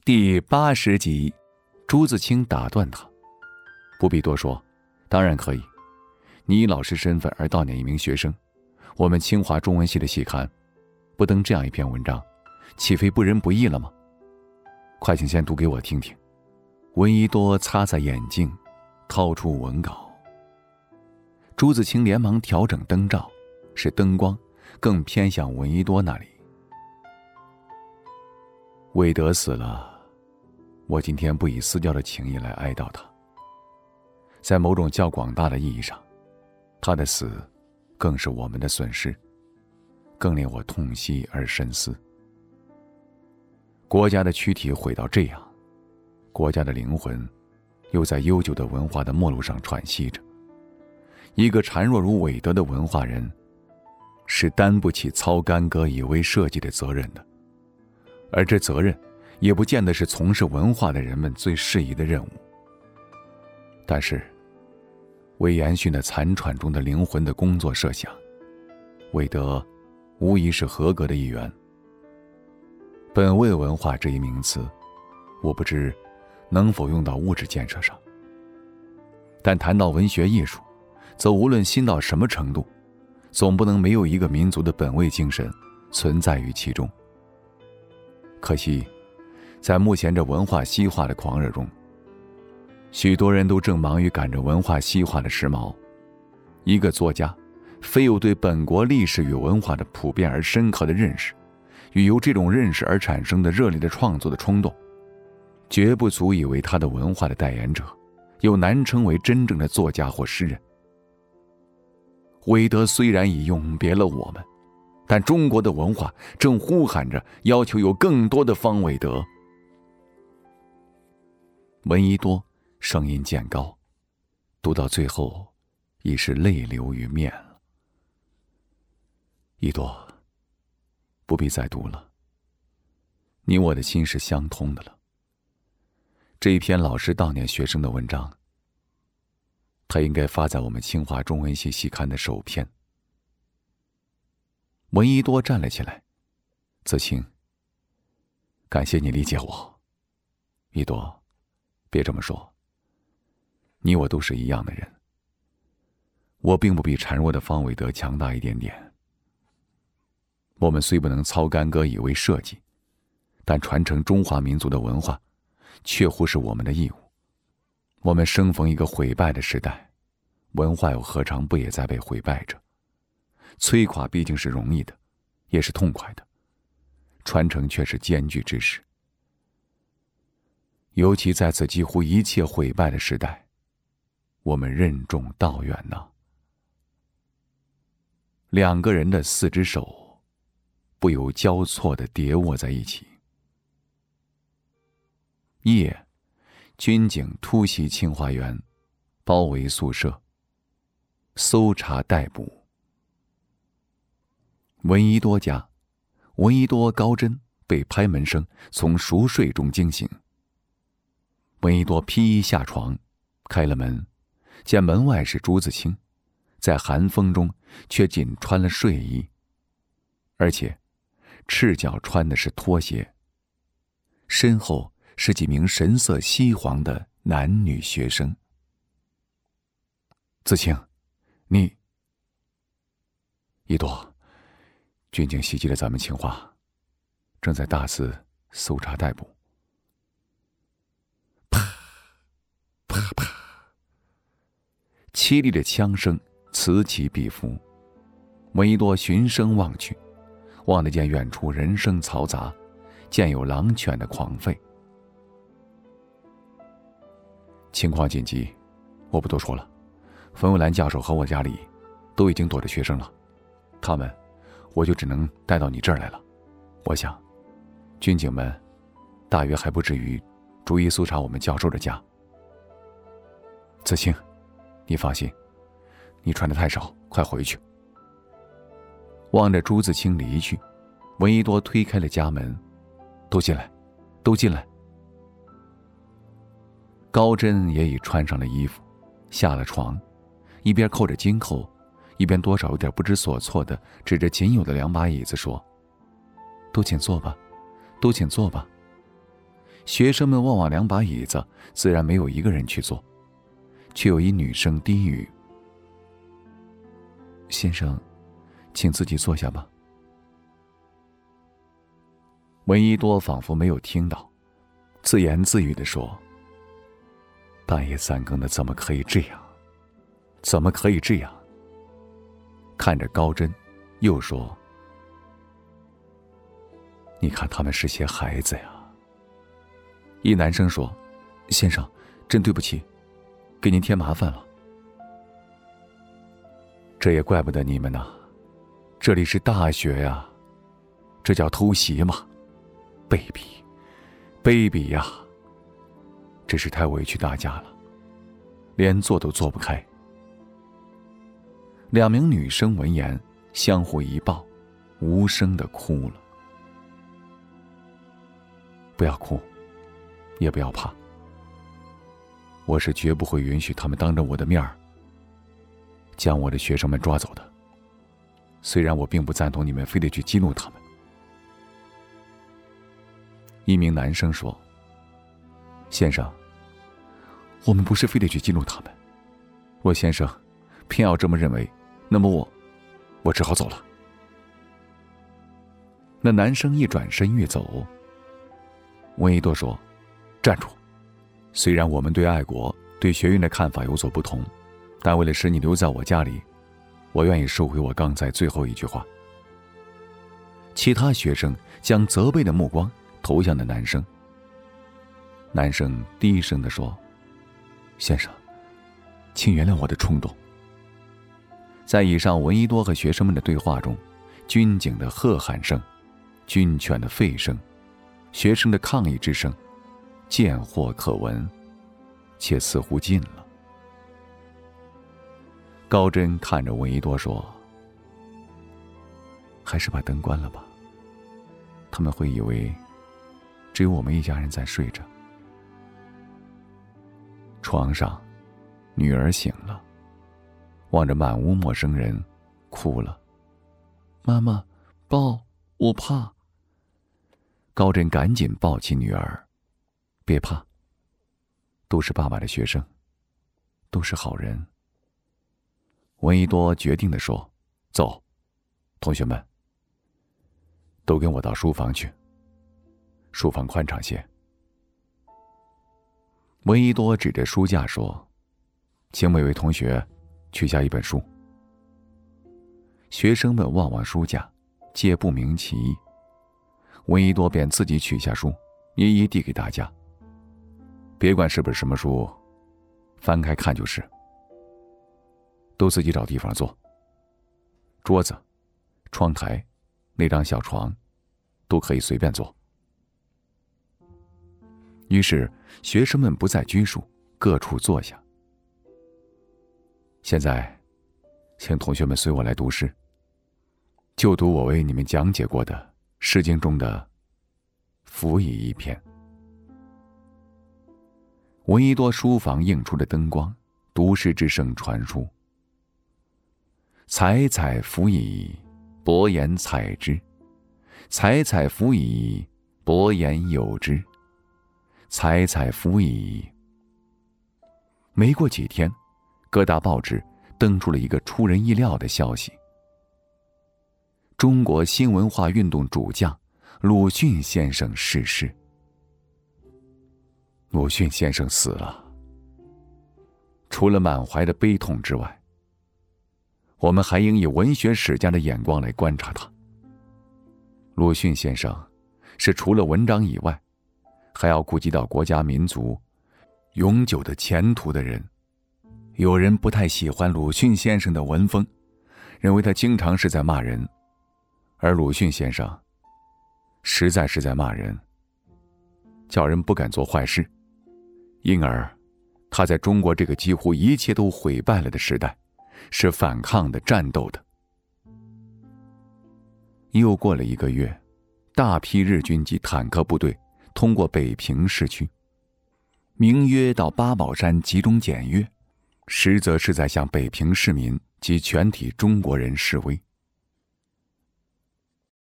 第80集，朱自清打断他：“不必多说，当然可以。你以老师身份而悼念一名学生，我们清华中文系的系刊不登这样一篇文章，岂非不仁不义了吗？快请先读给我听听。”闻一多擦擦眼镜，掏出文稿。朱自清连忙调整灯罩，使灯光更偏向闻一多那里。韦德死了，我今天不以私交的情谊来哀悼他。在某种较广大的意义上，他的死更是我们的损失，更令我痛惜而深思。国家的躯体毁到这样，国家的灵魂又在悠久的文化的末路上喘息着。一个孱弱如韦德的文化人，是担不起操干戈以为社稷的责任的，而这责任也不见得是从事文化的人们最适宜的任务。但是为延续那残喘中的灵魂的工作设想，韦德无疑是合格的一员。本位文化这一名词，我不知能否用到物质建设上，但谈到文学艺术，则无论新到什么程度，总不能没有一个民族的本位精神存在于其中。可惜在目前这文化西化的狂热中，许多人都正忙于赶着文化西化的时髦。一个作家非有对本国历史与文化的普遍而深刻的认识，与由这种认识而产生的热烈的创作的冲动，绝不足以为他的文化的代言者，又难称为真正的作家或诗人。韦德虽然已永别了我们，但中国的文化正呼喊着要求有更多的方韦德。闻一多声音渐高，读到最后已是泪流于面了。一多，不必再读了，你我的心是相通的了。这一篇老师悼念学生的文章，他应该发在我们清华中文系系刊的首篇。闻一多站了起来：“自清，感谢你理解我。一多，别这么说，你我都是一样的人。我并不比孱弱的方韦德强大一点点。我们虽不能操干戈以为社稷，但传承中华民族的文化确乎是我们的义务。我们生逢一个毁败的时代，文化又何尝不也在被毁败着？摧垮毕竟是容易的，也是痛快的，传承却是艰巨之事。尤其在此几乎一切毁败的时代，我们任重道远呐。两个人的四只手，不由交错地叠握在一起。夜，军警突袭清华园，包围宿舍，搜查逮捕。闻一多家，闻一多、高真被拍门声从熟睡中惊醒。闻一多披衣下床，开了门，见门外是朱自清，在寒风中却仅穿了睡衣，而且赤脚穿的是拖鞋，身后是几名神色稀黄的男女学生。自清，你……一多，军警袭击了咱们清华，正在大肆搜查逮捕。啪啪啪，凄厉的枪声此起彼伏。闻一多循声望去，望得见远处人声嘈杂，见有狼犬的狂吠。情况紧急，我不多说了。冯友兰教授和我家里都已经躲着学生了，他们我就只能带到你这儿来了。我想军警们大约还不至于逐一搜查我们教授的家。子清，你放心，你穿得太少，快回去。望着朱自清离去，闻一多推开了家门：“都进来，都进来。”高真也已穿上了衣服，下了床，一边扣着金扣，一边多少有点不知所措地指着仅有的2把椅子说：“都请坐吧，都请坐吧。” 学生们望望2把椅子，自然没有一个人去坐，却有一女生低语：“先生，请自己坐下吧。”闻一多仿佛没有听到，自言自语地说：“半夜3更的，怎么可以这样？怎么可以这样？”看着高真，又说：“你看他们是些孩子呀。”一男生说：“先生，真对不起，给您添麻烦了。”这也怪不得你们呐，这里是大学呀，这叫偷袭嘛，卑鄙，卑鄙呀！真是太委屈大家了，连坐都坐不开。2名女生闻言，相互一抱，无声地哭了。不要哭，也不要怕，我是绝不会允许他们当着我的面儿将我的学生们抓走的。虽然我并不赞同你们非得去激怒他们。一名男生说：“先生，我们不是非得去激怒他们，若先生偏要这么认为，那么我只好走了。”那男生一转身欲走，闻一多说：“站住！虽然我们对爱国、对学院的看法有所不同，但为了使你留在我家里，我愿意收回我刚才最后一句话。”其他学生将责备的目光投向那男生。男生低声地说：“先生，请原谅我的冲动。”在以上闻一多和学生们的对话中，军警的喝喊声、军犬的吠声、学生的抗议之声，见或可闻，且似乎近了。高真看着闻一多说：“还是把灯关了吧，他们会以为只有我们一家人在睡着。”床上，女儿醒了，望着满屋陌生人，哭了：“妈妈，抱，我怕。”高真赶紧抱起女儿：“别怕，都是爸爸的学生，都是好人。”闻一多决定地说：“走，同学们，都跟我到书房去，书房宽敞些。”闻一多指着书架说：“请每位同学取下一本书。”学生们望望书架，皆不明其意。闻一多便自己取下书，一一递给大家：“别管是不是什么书，翻开看就是。都自己找地方坐，桌子、窗台、那张小床，都可以随便坐。”于是学生们不再拘束，各处坐下。现在，请同学们随我来读诗，就读我为你们讲解过的《诗经》中的《辅以》一篇。闻一多书房映出的灯光，读诗之声传出。采采辅以，博言采之；采采辅以，博言有之；采采辅以。没过几天，各大报纸登出了一个出人意料的消息：中国新文化运动主将鲁迅先生逝世。鲁迅先生死了。除了满怀的悲痛之外，我们还应以文学史家的眼光来观察他。鲁迅先生是除了文章以外，还要顾及到国家民族永久的前途的人。有人不太喜欢鲁迅先生的文风，认为他经常是在骂人，而鲁迅先生实在是在骂人，叫人不敢做坏事。因而他在中国这个几乎一切都毁败了的时代，是反抗的、战斗的。又过了1个月，大批日军及坦克部队通过北平市区，名曰到八宝山集中检阅，实则是在向北平市民及全体中国人示威。